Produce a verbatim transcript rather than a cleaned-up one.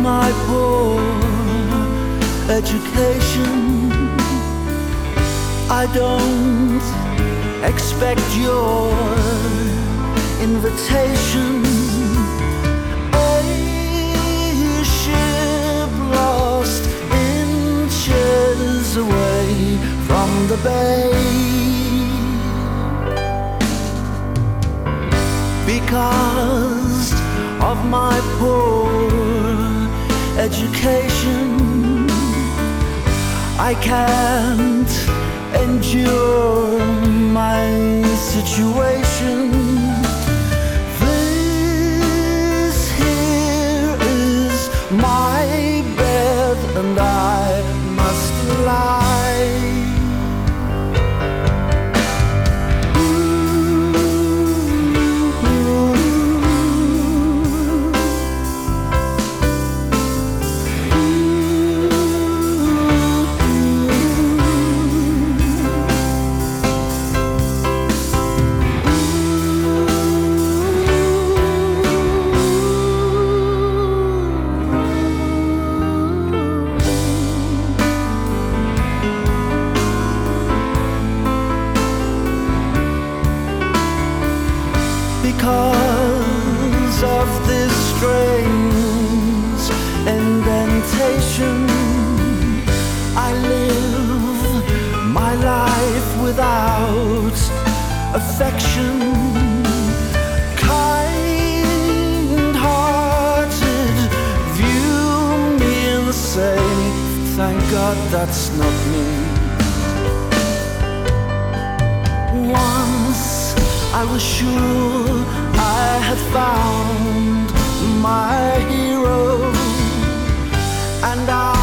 my poor education, I don't expect your invitation. A ship lost inches away from the bay, because of my poor education, I can't endure my situation. This here is my bed, and I must lie. Because of this strange indentation, I live my life without affection. Kind-hearted view me and say, thank God that's not me. Once I was sure I had found my hero, and I